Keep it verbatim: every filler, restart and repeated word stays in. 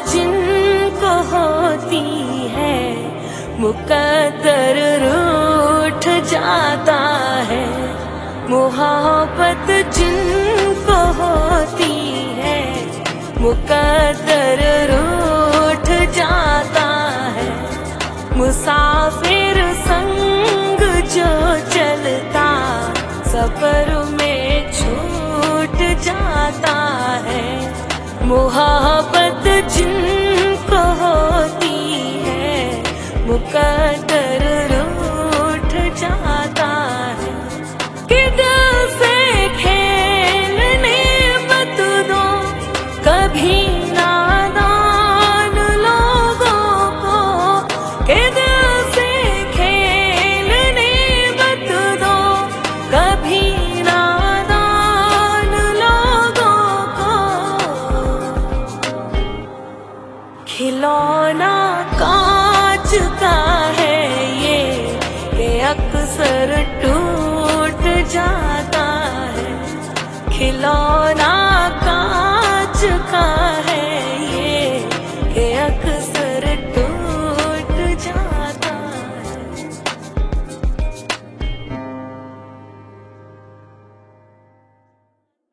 जिनको होती है मुकद्दर रूठ जाता है। मोहब्बत जिनको होती है मुकद्दर रूठ जाता है। मुसाफिर संग जो चलता सफर में छूट जाता है। मोहब्बत जिनको होती है मुकद्दर रूठ जाता है। कि दिल से खेलने मत दो कभी नादान लोगों को। कि दिल से खेलने मत दो कभी नादान लोगों को। खिलौना कांच का है ये कि अक्सर टूट जाता है। खिलौना कांच का